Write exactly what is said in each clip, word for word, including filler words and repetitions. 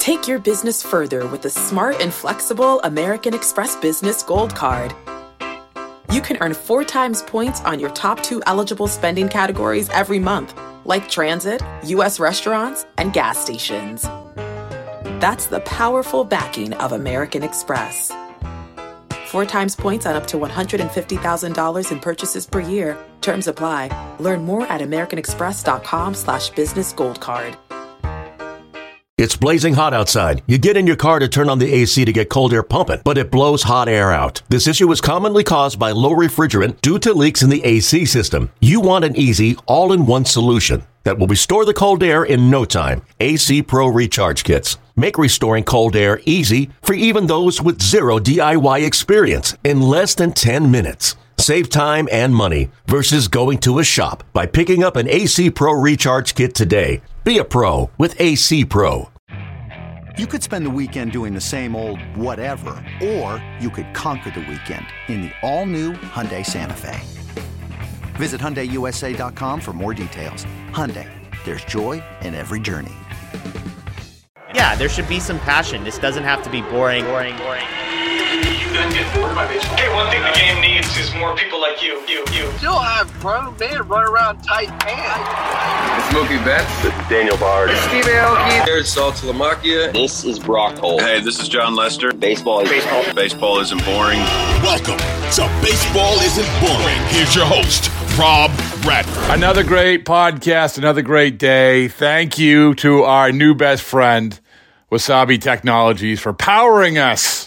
Take your business further with the smart and flexible American Express Business Gold Card. You can earn four times points on your top two eligible spending categories every month, like transit, U S restaurants, and gas stations. That's the powerful backing of American Express. Four times points on up to one hundred fifty thousand dollars in purchases per year. Terms apply. Learn more at americanexpress.com slash business gold card. It's blazing hot outside. You get in your car to turn on the A C to get cold air pumping, but it blows hot air out. This issue is commonly caused by low refrigerant due to leaks in the A C system. You want an easy, all-in-one solution that will restore the cold air in no time. A C Pro Recharge Kits make restoring cold air easy for even those with zero D I Y experience in less than ten minutes. Save time and money versus going to a shop by picking up an A C Pro Recharge Kit today. Be a pro with A C Pro. You could spend the weekend doing the same old whatever, or you could conquer the weekend in the all-new Hyundai Santa Fe. Visit Hyundai U S A dot com for more details. Hyundai, there's joy in every journey. Yeah, there should be some passion. This doesn't have to be boring, boring, boring. Hey, one thing the game needs is more people like you, you, you. Still have grown men run around tight pants. It's Mookie Betts. This is Daniel Bard. It's Steve Aoki. There's Sal Talamacchia. This is Brock Holt. Hey, this is John Lester. Baseball is baseball. Baseball isn't boring. Welcome to Baseball Isn't Boring. Here's your host, Rob Bradford. Another great podcast, another great day. Thank you to our new best friend, Wasabi Technologies, for powering us.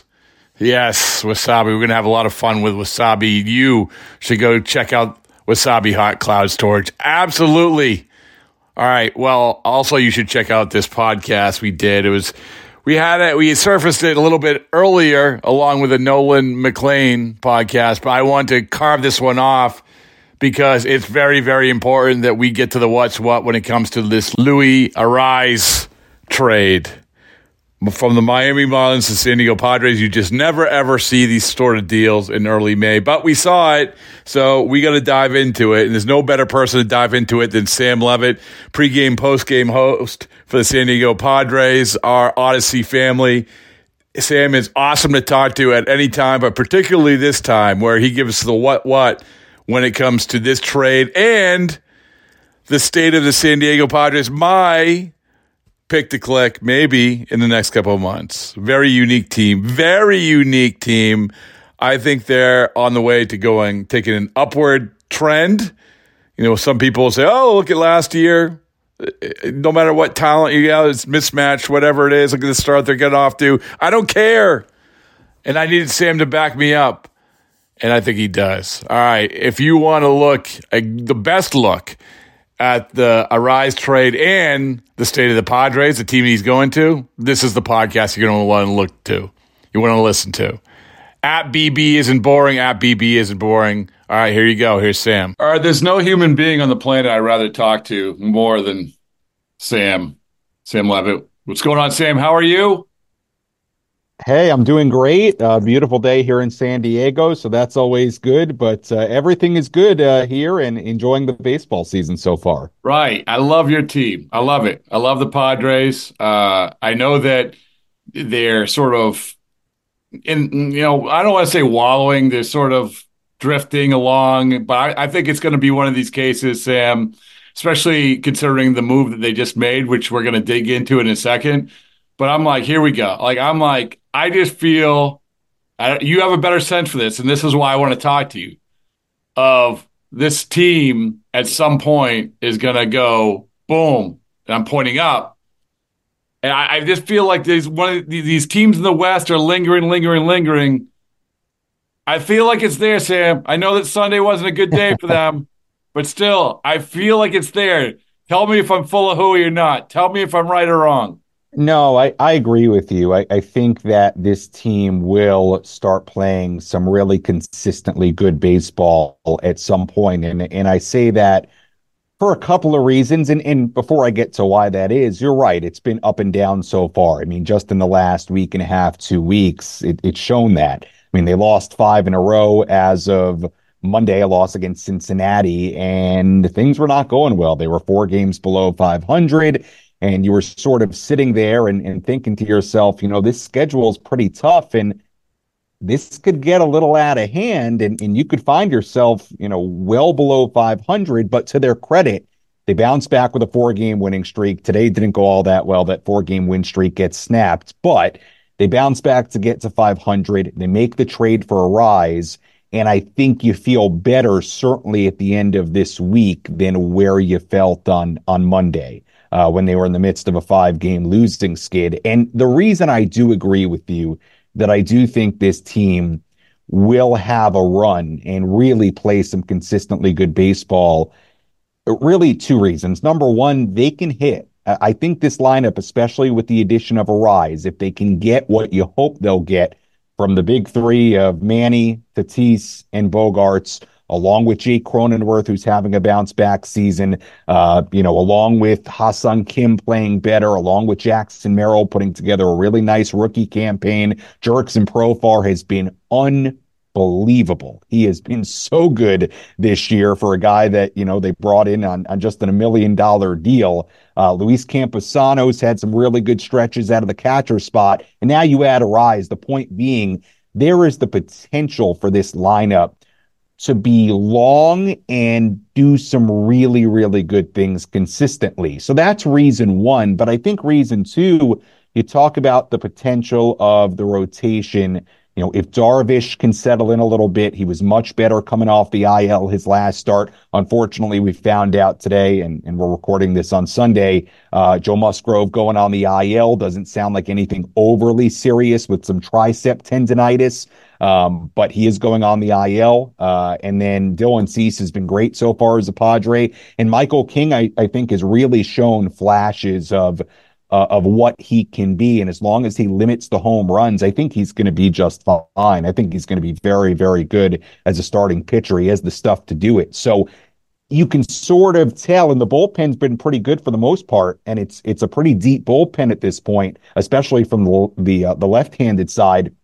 Yes, Wasabi. We're going to have a lot of fun with Wasabi. You should go check out Wasabi Hot Cloud Storage. Absolutely. All right. Well, also you should check out this podcast we did. It was, we had it, we surfaced it a little bit earlier along with the Nolan McLean podcast, but I want to carve this one off because it's very, very important that we get to the what's what when it comes to this Luis Arraez trade. From the Miami Marlins to San Diego Padres, you just never, ever see these sort of deals in early May. But we saw it, so we got to dive into it. And there's no better person to dive into it than Sam Levitt, pregame, postgame host for the San Diego Padres, our Odyssey family. Sam is awesome to talk to at any time, but particularly this time where he gives the what-what when it comes to this trade and the state of the San Diego Padres. My pick to click maybe in the next couple of months. Very unique team. Very unique team. I think they're on the way to going, taking an upward trend. You know, some people say, oh, look at last year. No matter what talent you got, it's mismatched, whatever it is. Look at the start they're getting off to. I don't care. And I needed Sam to back me up. And I think he does. All right. If you want to look, uh, the best look at the Arraez trade and the state of the Padres, the team he's going to, this is the podcast you're going to want to look to. You want to listen to. At B B isn't boring. At B B isn't boring. All right, here you go. Here's Sam. All right, there's no human being on the planet I'd rather talk to more than Sam. Sam Levitt. What's going on, Sam? How are you? Hey, I'm doing great. Uh, beautiful day here in San Diego, so that's always good. But uh, everything is good uh, here and enjoying the baseball season so far. Right. I love your team. I love it. I love the Padres. Uh, I know that they're sort of, in you know, I don't want to say wallowing. They're sort of drifting along, but I, I think it's going to be one of these cases, Sam, especially considering the move that they just made, which we're going to dig into in a second. But I'm like, here we go. Like, I'm like, I just feel I, you have a better sense for this, and this is why I want to talk to you, of this team at some point is going to go, boom, and I'm pointing up. And I, I just feel like these, one of these teams in the West are lingering, lingering, lingering. I feel like it's there, Sam. I know that Sunday wasn't a good day for them, but still, I feel like it's there. Tell me if I'm full of hooey or not. Tell me if I'm right or wrong. No, I, I agree with you. I, I think that this team will start playing some really consistently good baseball at some point. And, and I say that for a couple of reasons. And, and before I get to why that is, you're right. It's been up and down so far. I mean, just in the last week and a half, two weeks, it, it's shown that. I mean, they lost five in a row as of Monday, a loss against Cincinnati, and things were not going well. They were four games below five hundred. and you were sort of sitting there and, and thinking to yourself, you know, this schedule is pretty tough and this could get a little out of hand and, and you could find yourself, you know, well below five hundred. But to their credit, they bounced back with a four-game winning streak. Today didn't go all that well. That four-game win streak gets snapped, but they bounce back to get to five hundred. They make the trade for Arraez. And I think you feel better, certainly at the end of this week, than where you felt on, on Monday uh, when they were in the midst of a five-game losing skid. And the reason I do agree with you that I do think this team will have a run and really play some consistently good baseball, really two reasons. Number one, they can hit. I think this lineup, especially with the addition of Arraez, if they can get what you hope they'll get from the big three of Manny, Tatis, and Bogaerts, along with Jake Cronenworth, who's having a bounce-back season, uh, you know, along with Ha-Seong Kim playing better, along with Jackson Merrill putting together a really nice rookie campaign. Jurickson Profar has been unbelievable. He has been so good this year for a guy that, you know, they brought in on, on just a million-dollar deal. Uh, Luis Campusano's had some really good stretches out of the catcher spot, and now you add Arraez. The point being, there is the potential for this lineup to be long and do some really, really good things consistently. So that's reason one. But I think reason two, you talk about the potential of the rotation. You know, if Darvish can settle in a little bit, he was much better coming off the I L his last start. Unfortunately, we found out today, and, and we're recording this on Sunday, uh, Joe Musgrove going on the I L doesn't sound like anything overly serious with some tricep tendonitis. Um, but he is going on the I L. Uh, and then Dylan Cease has been great so far as a Padre. And Michael King, I, I think, has really shown flashes of uh, of what he can be. And as long as he limits the home runs, I think he's going to be just fine. I think he's going to be very, very good as a starting pitcher. He has the stuff to do it. So you can sort of tell, and the bullpen's been pretty good for the most part, and it's it's a pretty deep bullpen at this point, especially from the the, uh, the left-handed side.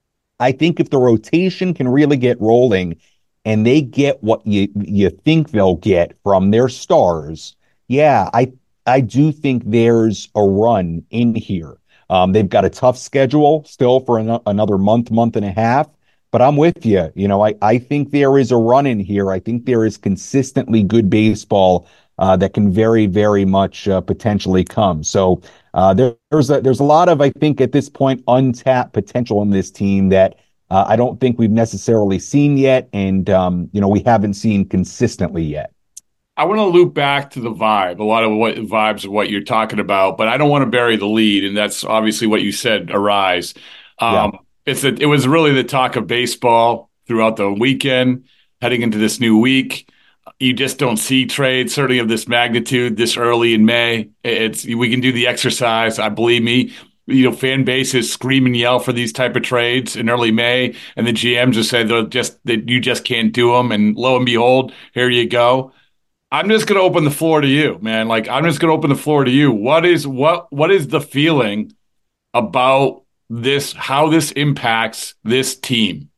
I think if the rotation can really get rolling and they get what you you think they'll get from their stars, yeah, I I do think there's a run in here. Um, they've got a tough schedule still for an, another month, month and a half, but I'm with you. You know, I, I think there is a run in here. I think there is consistently good baseball uh, that can very, very much uh, potentially come. So uh, there, there's a, there's a lot of, I think at this point, untapped potential in this team that uh, I don't think we've necessarily seen yet. And, um, you know, we haven't seen consistently yet. I want to loop back to the vibe, a lot of what vibes of what you're talking about, but I don't want to bury the lead. And that's obviously what you said, Arraez. Um, yeah. It's a, it was really the talk of baseball throughout the weekend, heading into this new week. You just don't see trades, certainly of this magnitude, this early in May. It's we can do the exercise. I believe me. You know, fan bases scream and yell for these type of trades in early May, and the G Ms just say they'll just that you just can't do them. And lo and behold, here you go. I'm just going to open the floor to you, man. Like I'm just going to open the floor to you. What is what what is the feeling about this? How this impacts this team?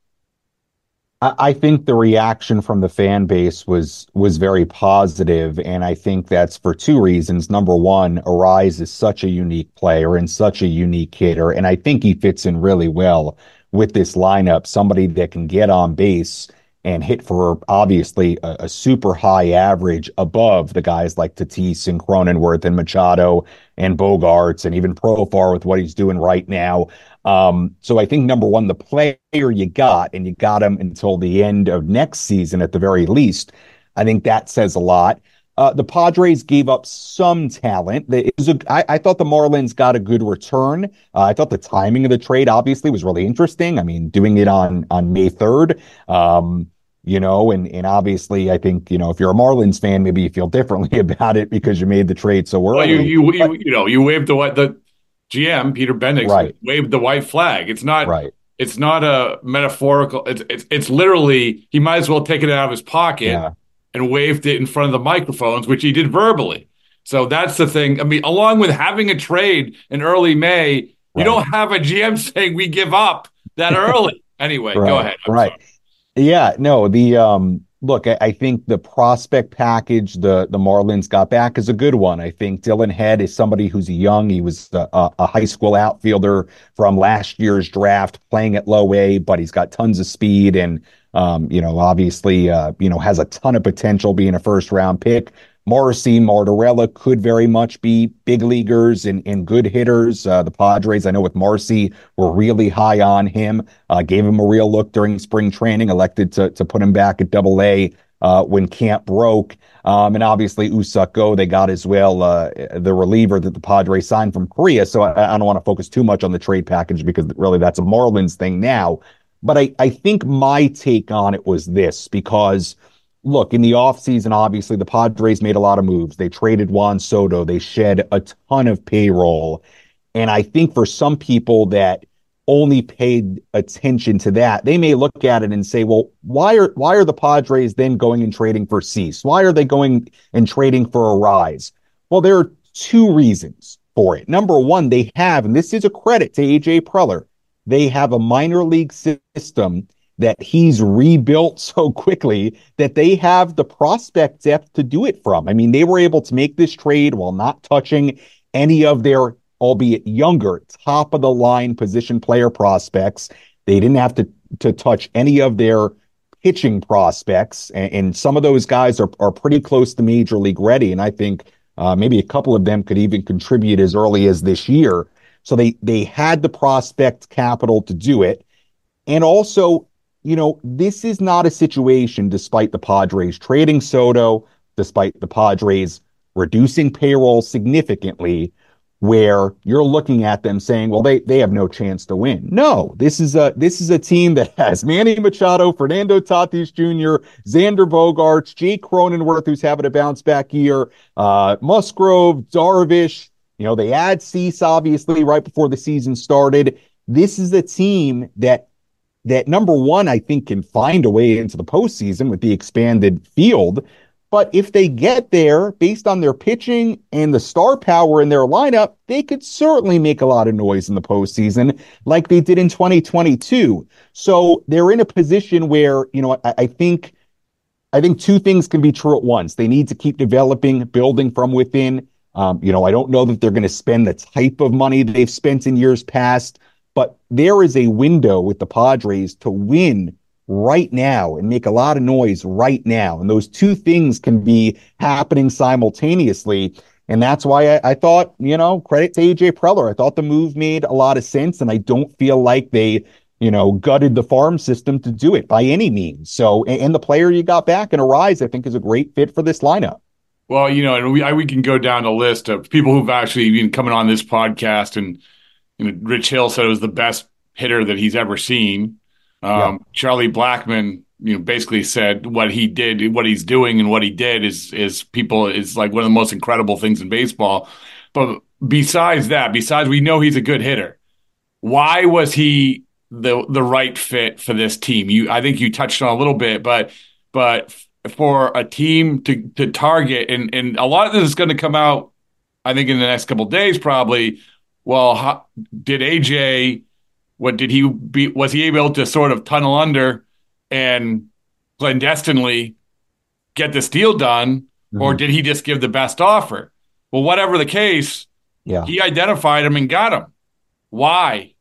I think the reaction from the fan base was was very positive, and I think that's for two reasons. Number one, Arraez is such a unique player and such a unique hitter, and I think he fits in really well with this lineup. Somebody that can get on base and hit for obviously a, a super high average above the guys like Tatis and Cronenworth and Machado and Bogaerts and even Profar with what he's doing right now. Um, so I think, number one, the player you got, and you got him until the end of next season at the very least, I think that says a lot. Uh, the Padres gave up some talent. It was a, I, I thought the Marlins got a good return. Uh, I thought the timing of the trade obviously was really interesting. I mean, doing it on on May third, um, you know, and, and obviously I think, you know, if you're a Marlins fan, maybe you feel differently about it because you made the trade so early. Well, you, you, you, you know, you waved the what the G M, Peter Bendix, right. waved the white flag. It's not right. It's not a metaphorical. It's, it's it's literally he might as well take it out of his pocket yeah. and waved it in front of the microphones, which he did verbally. So that's the thing. I mean, along with having a trade in early May, you right. don't have a G M saying we give up that early. Anyway, right. go ahead. I'm right. sorry. Yeah. No. The um. look, I, I think the prospect package the the Marlins got back is a good one. I think Dylan Head is somebody who's young. He was a, a high school outfielder from last year's draft, playing at low A, but he's got tons of speed and, um, you know, obviously, uh, you know, has a ton of potential being a first round pick. Morrissey, Martorella could very much be big leaguers and, and good hitters. Uh, the Padres, I know with Marcy, were really high on him, uh, gave him a real look during spring training, elected to, to put him back at double A uh, when camp broke. Um, and obviously Usuk Go, they got as well, uh, the reliever that the Padres signed from Korea. So I, I don't want to focus too much on the trade package because really that's a Marlins thing now. But I, I think my take on it was this, because look, in the offseason, obviously, the Padres made a lot of moves. They traded Juan Soto. They shed a ton of payroll. And I think for some people that only paid attention to that, they may look at it and say, well, why are why are the Padres then going and trading for Cease? Why are they going and trading for a Rise? Well, there are two reasons for it. Number one, they have, and this is a credit to A J Preller, they have a minor league system that he's rebuilt so quickly that they have the prospect depth to do it from. I mean, they were able to make this trade while not touching any of their, albeit younger, top of the line position player prospects. They didn't have to, to touch any of their pitching prospects. And, and some of those guys are, are pretty close to major league ready. And I think uh, maybe a couple of them could even contribute as early as this year. So they, they had the prospect capital to do it. And also, you know, this is not a situation, despite the Padres trading Soto, despite the Padres reducing payroll significantly, where you're looking at them saying, well, they they have no chance to win. No, this is a this is a team that has Manny Machado, Fernando Tatis Junior, Xander Bogaerts, Jake Cronenworth, who's having a bounce back year, uh, Musgrove, Darvish. You know, they add Cease, obviously, right before the season started. This is a team that that number one, I think, can find a way into the postseason with the expanded field. But if they get there, based on their pitching and the star power in their lineup, they could certainly make a lot of noise in the postseason like they did in twenty twenty-two. So they're in a position where, you know, I, I think I think two things can be true at once. They need to keep developing, building from within. Um, you know, I don't know that they're going to spend the type of money they've spent in years past, but there is a window with the Padres to win right now and make a lot of noise right now. And those two things can be happening simultaneously. And that's why I, I thought, you know, credit to A J Preller. I thought the move made a lot of sense. And I don't feel like they, you know, gutted the farm system to do it by any means. So, and, and the player you got back in Arise, I think, is a great fit for this lineup. Well, you know, and we I, we can go down a list of people who've actually been coming on this podcast, and you know, Rich Hill said it was the best hitter that he's ever seen. Um, yeah. Charlie Blackmon, you know, basically said what he did, what he's doing, and what he did is is people is like one of the most incredible things in baseball. But besides that, besides we know he's a good hitter, why was he the the right fit for this team? You, I think you touched on a little bit, but but for a team to to target, and and a lot of this is going to come out, I think, in the next couple of days, probably. Well, how, did A J? What did he be? Was he able to sort of tunnel under and clandestinely get this deal done, mm-hmm. or did he just give the best offer? Well, whatever the case, yeah, he identified him and got him. Why?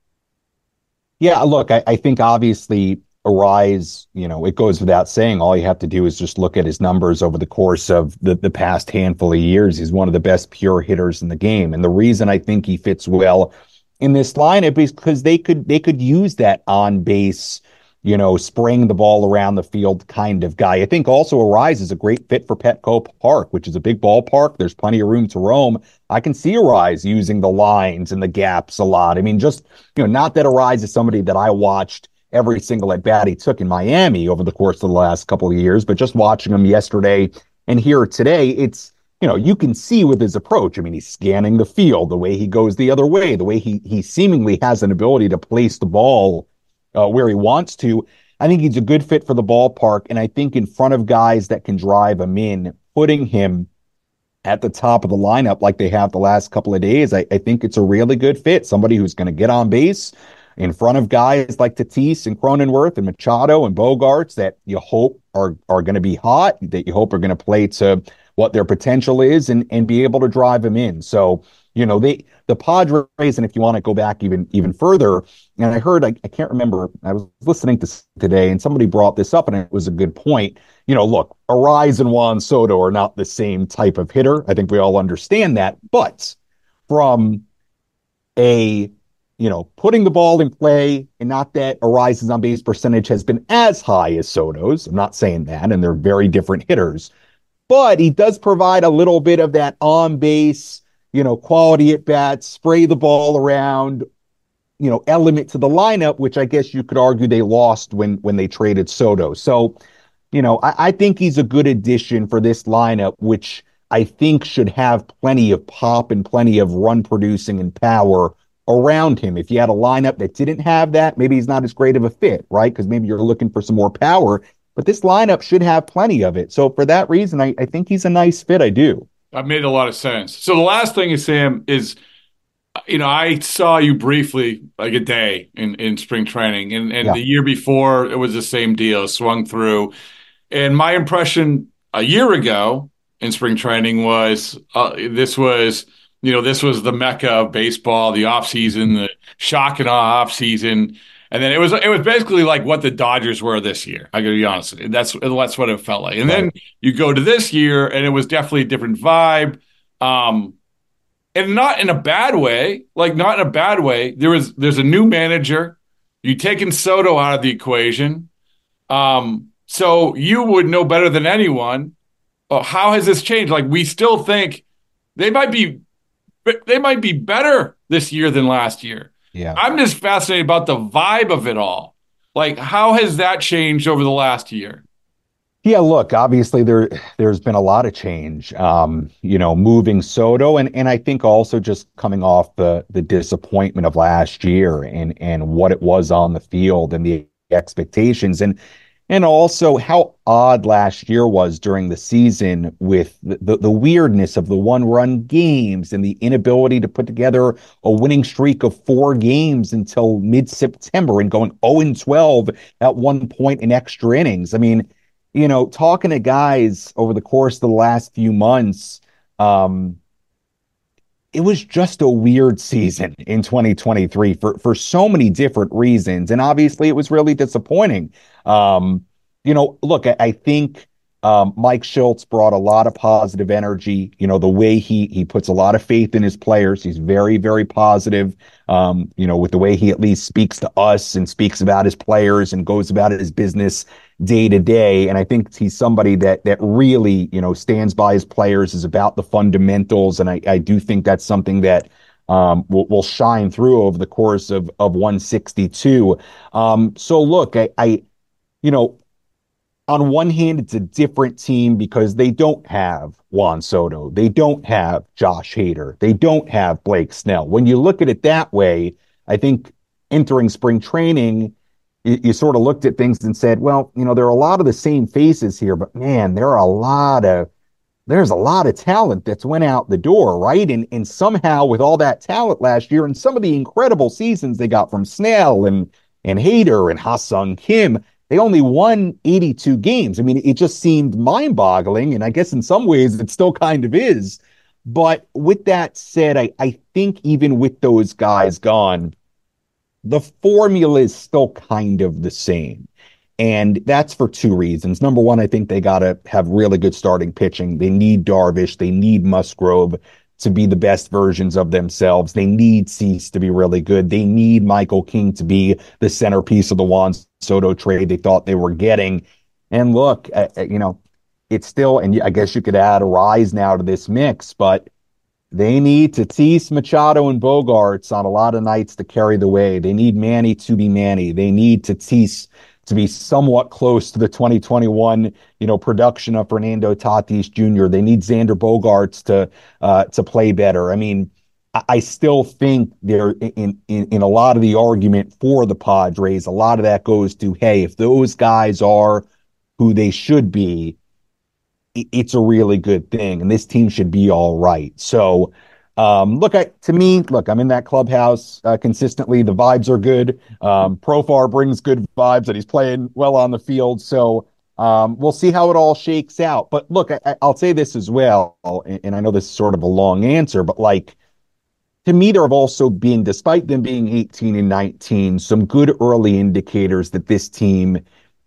Yeah, look, I, I think obviously Arise, you know, it goes without saying, all you have to do is just look at his numbers over the course of the, the past handful of years. He's one of the best pure hitters in the game. And the reason I think he fits well in this lineup is because they could they could use that on base, you know, spraying the ball around the field kind of guy. I think also Arise is a great fit for Petco Park, which is a big ballpark. There's plenty of room to roam. I can see Arise using the lines and the gaps a lot. I mean, just, you know, not that Arise is somebody that I watched every single at bat he took in Miami over the course of the last couple of years, but just watching him yesterday and here today, it's, you know, you can see with his approach. I mean, he's scanning the field, the way he goes the other way, the way he he seemingly has an ability to place the ball uh, where he wants to. I think he's a good fit for the ballpark, and I think in front of guys that can drive him in, putting him at the top of the lineup like they have the last couple of days, I, I think it's a really good fit. Somebody who's going to get on base in front of guys like Tatis and Cronenworth and Machado and Bogaerts that you hope are are going to be hot, that you hope are going to play to what their potential is and and be able to drive them in. So, you know, they the Padres, and if you want to go back even even further, and I heard, I, I can't remember, I was listening to today and somebody brought this up and it was a good point. You know, look, Arraez and Juan Soto are not the same type of hitter. I think we all understand that. But from a, you know, putting the ball in play, and not that Arraez's on base percentage has been as high as Soto's. I'm not saying that, and they're very different hitters. But he does provide a little bit of that on base, you know, quality at bats, spray the ball around, you know, element to the lineup, which I guess you could argue they lost when when they traded Soto. So, you know, I, I think he's a good addition for this lineup, which I think should have plenty of pop and plenty of run producing and power around him. If you had a lineup that didn't have that, maybe he's not as great of a fit, right? Because maybe you're looking for some more power, but this lineup should have plenty of it. So for that reason, I, I think he's a nice fit. I do. That made a lot of sense. So the last thing is, Sam, is, you know, I saw you briefly, like a day in, in spring training, and, and yeah. the year before it was the same deal, swung through. And my impression a year ago in spring training was uh, this was, you know, this was the mecca of baseball, the offseason, the shock and awe offseason. And then it was it was basically like what the Dodgers were this year. I got to be honest. That's that's what it felt like. And then you go to this year, and it was definitely a different vibe, um, and not in a bad way. Like not in a bad way. There was there's a new manager. You've taken Soto out of the equation, um, so you would know better than anyone. Uh, how has this changed? Like we still think they might be they might be better this year than last year. Yeah. I'm just fascinated about the vibe of it all. Like, how has that changed over the last year? Yeah, look, obviously there there's been a lot of change. Um, you know, moving Soto, and and I think also just coming off the the disappointment of last year and and what it was on the field and the expectations, and and also how odd last year was during the season with the, the, the weirdness of the one-run games and the inability to put together a winning streak of four games until mid-September and going oh and twelve at one point in extra innings. I mean, you know, talking to guys over the course of the last few months, um, it was just a weird season in twenty twenty-three for, for so many different reasons. And obviously it was really disappointing. Um, you know, look, I, I think um, Mike Schultz brought a lot of positive energy. You know, the way he he puts a lot of faith in his players. He's very, very positive, um, you know, with the way he at least speaks to us and speaks about his players and goes about his business day to day. And I think he's somebody that that really, you know, stands by his players, is about the fundamentals. And I, I do think that's something that um, will, will shine through over the course of, of one sixty-two. Um, so look, I, I, you know, on one hand, it's a different team because they don't have Juan Soto. They don't have Josh Hader. They don't have Blake Snell. When you look at it that way, I think entering spring training, you, you sort of looked at things and said, well, you know, there are a lot of the same faces here, but man, there are a lot of, there's a lot of talent that's went out the door, right? And and somehow with all that talent last year and some of the incredible seasons they got from Snell and, and Hader and Ha-Sung Kim, they only won eighty-two games. I mean, it just seemed mind-boggling, and I guess in some ways it still kind of is. But with that said, I, I think even with those guys gone, the formula is still kind of the same. And that's for two reasons. Number one, I think they got to have really good starting pitching. They need Darvish. They need Musgrove to be the best versions of themselves. They need Cease to be really good. They need Michael King to be the centerpiece of the Juan Soto trade they thought they were getting. And look, uh, you know, it's still, and I guess you could add Arraez now to this mix, but they need Tatis, Machado, and Bogarts on a lot of nights to carry the way. They need Manny to be Manny. They need Tatis to be somewhat close to the twenty twenty-one, you know, production of Fernando Tatis Junior They need Xander Bogaerts to uh, to play better. I mean, I, I still think they're in, in in a lot of the argument for the Padres. A lot of that goes to, hey, if those guys are who they should be, it, it's a really good thing, and this team should be all right. So. Um, look, I, to me, look, I'm in that clubhouse uh, consistently. The vibes are good. Um, Profar brings good vibes, and he's playing well on the field. So Um, we'll see how it all shakes out. But look, I, I'll say this as well, and, and I know this is sort of a long answer, but like, to me, there have also been, despite them being eighteen and nineteen, some good early indicators that this team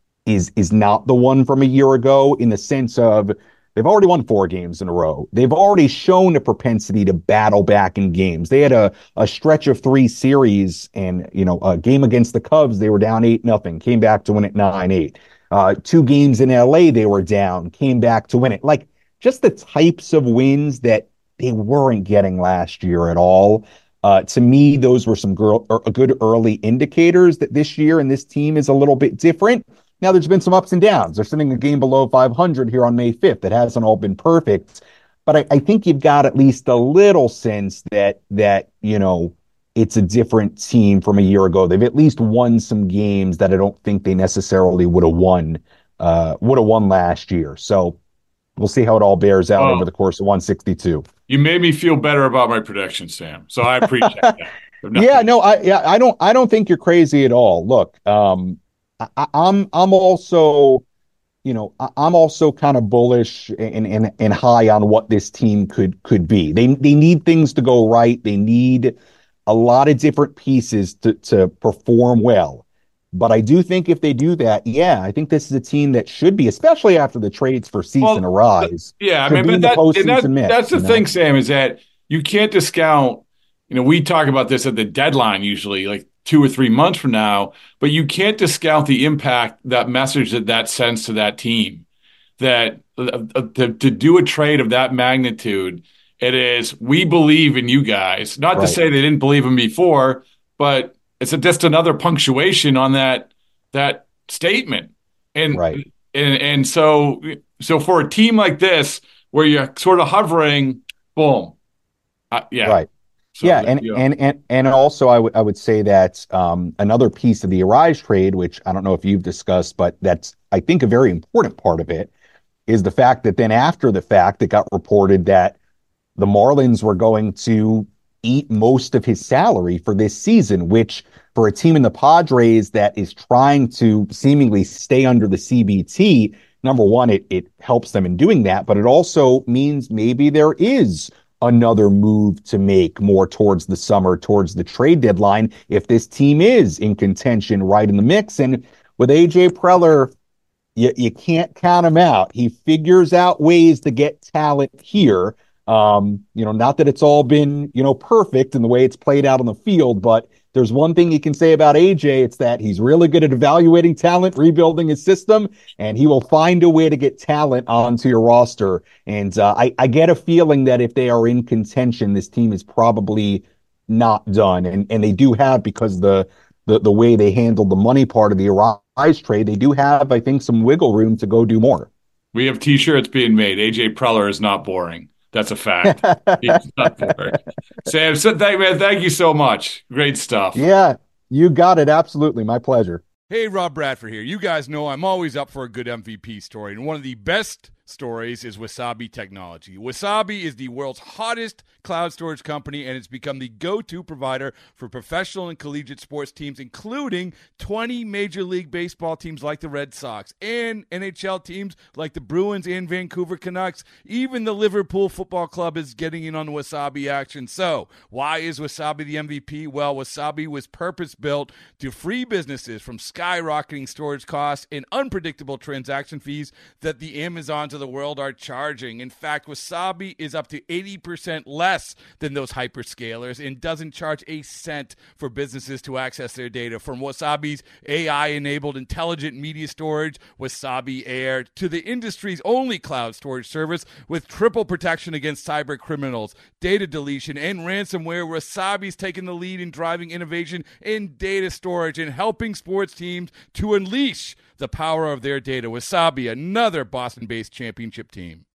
is is not the one from a year ago, in the sense of they've already won four games in a row. They've already shown a propensity to battle back in games. They had a, a stretch of three series, and, you know, a game against the Cubs, they were down eight nothing, came back to win it nine eight. Uh, two games in L A, they were down, came back to win it. Like, just the types of wins that they weren't getting last year at all. Uh, to me, those were some girl, or good early indicators that this year and this team is a little bit different. Now, there's been some ups and downs. They're sitting a game below five hundred here on May fifth. It hasn't all been perfect. But I, I think you've got at least a little sense that, that, you know, it's a different team from a year ago. They've at least won some games that I don't think they necessarily would have won, uh, would have won last year. So we'll see how it all bears out oh. over the course of one sixty-two. You made me feel better about my prediction, Sam. So I appreciate that. yeah, no, I yeah, I don't I don't think you're crazy at all. Look, um, I, I'm I'm also, you know, I'm also kind of bullish and, and and high on what this team could could be. They they need things to go right. They need a lot of different pieces to to perform well. But I do think if they do that, yeah, I think this is a team that should be, especially after the trades for season well, arise. Yeah, I mean, but that, that, mix, that's the you know? thing, Sam, is that you can't discount, you know, we talk about this at the deadline usually, like two or three months from now, but you can't discount the impact, that message that that sends to that team, that uh, to, to do a trade of that magnitude, it is, we believe in you guys. Not right. to say they didn't believe in before, but it's a, just another punctuation on that that statement, and right. and and so so for a team like this where you're sort of hovering, boom, uh, yeah, right, so, yeah, and, you know. and and and also I would I would say that um, another piece of the Arise trade, which I don't know if you've discussed, but that's I think a very important part of it, is the fact that then after the fact, it got reported that the Marlins were going to eat most of his salary for this season, which for a team in the Padres that is trying to seemingly stay under the C B T, number one, it, it helps them in doing that, but it also means maybe there is another move to make more towards the summer, towards the trade deadline, if this team is in contention right in the mix. And with A J Preller, you, you can't count him out. He figures out ways to get talent here. Um, you know, not that it's all been, you know, perfect in the way it's played out on the field, but there's one thing you can say about A J. It's that he's really good at evaluating talent, rebuilding his system, and he will find a way to get talent onto your roster. And uh, I, I get a feeling that if they are in contention, this team is probably not done. And and they do have, because the the the way they handled the money part of the Arise trade, they do have, I think, some wiggle room to go do more. We have T-shirts being made. A J Preller is not boring. That's a fact. He's not boring. Sam, so thank, man, thank you so much. Great stuff. Yeah, you got it. Absolutely. My pleasure. Hey, Rob Bradford here. You guys know I'm always up for a good M V P story, and one of the best stories is Wasabi Technology. Wasabi is the world's hottest cloud storage company, and it's become the go-to provider for professional and collegiate sports teams, including twenty Major League Baseball teams like the Red Sox and N H L teams like the Bruins and Vancouver Canucks. Even the Liverpool Football Club is getting in on the Wasabi action. So why is Wasabi the M V P? Well, Wasabi was purpose-built to free businesses from skyrocketing storage costs and unpredictable transaction fees that the Amazons of the world are charging. In fact, Wasabi is up to eighty percent less than those hyperscalers and doesn't charge a cent for businesses to access their data. From Wasabi's A I-enabled intelligent media storage, Wasabi Air, to the industry's only cloud storage service with triple protection against cyber criminals, data deletion, and ransomware, Wasabi's taken the lead in driving innovation in data storage and helping sports teams to unleash the power of their data. Wasabi, another Boston-based championship team.